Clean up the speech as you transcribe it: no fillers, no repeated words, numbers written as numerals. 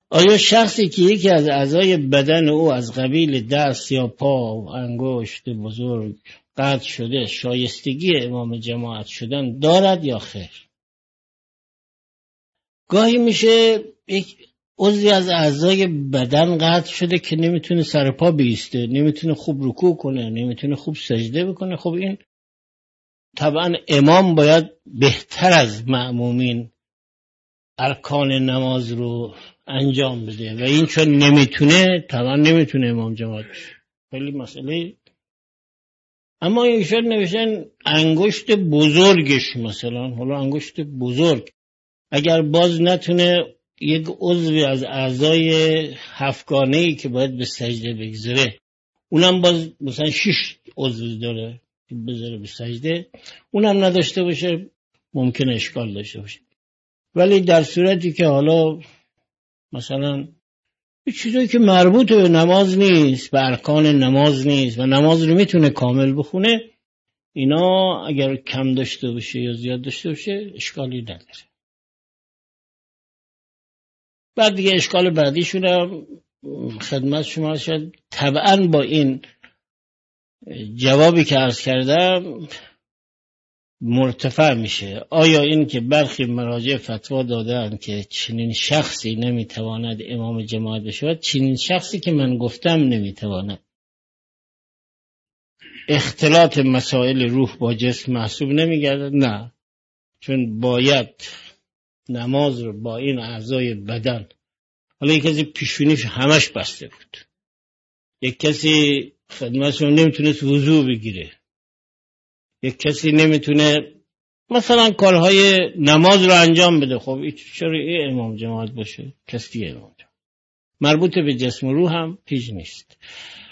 آیا شخصی که یکی از اعضای بدن او از قبیل دست یا پا و انگشت بزرگ قطع شده شایستگی امام جماعت شدن دارد یا خیر؟ گاهی میشه یک عضوی از اعضای بدن قطع شده که نمیتونه سر پا بیسته، نمیتونه خوب رکوع کنه، نمیتونه خوب سجده بکنه. خب این طبعا امام باید بهتر از مأمومین ارکان نماز رو انجام بده و این چون نمیتونه، طبعا نمیتونه امام جماعت بشه. خیلی مسئله. اما ایشون نوشتن انگشت بزرگش، مثلا حالا انگشت بزرگ اگر باز نتونه یک عضوی از اعضای هفتگانه‌ای که باید به سجده بگذاره، اونم باز مثلا 6 عضو داره که بذاره به سجده، اونم نداشته باشه، ممکنه اشکال داشته باشه. ولی در صورتی که حالا مثلا چیزایی که مربوط به نماز نیست، به ارکان نماز نیست و نماز رو میتونه کامل بخونه، اینا اگر کم داشته باشه یا زیاد داشته باشه اشکالی نداره. بعد دیگه اشکال بعدیشون هم خدمت شما شد. طبعا با این جوابی که عرض کردم مرتفع میشه. آیا این که برخی مراجع فتوا دادن که چنین شخصی نمیتواند امام جماعت بشود، چنین شخصی که من گفتم نمیتواند. اختلاط مسائل روح با جسم محسوب نمیگردد؟ نه، چون باید نماز رو با این اعضای بدن، حالا یک کسی پیشونیش همش بسته بود، یک کسی خدمتشون نمیتونست وضو بگیره، یک کسی نمیتونه مثلا کارهای نماز رو انجام بده، خب چرا این امام جماعت باشه؟ کسی امام جماعت مربوط به جسم و روح هم پیش نیست.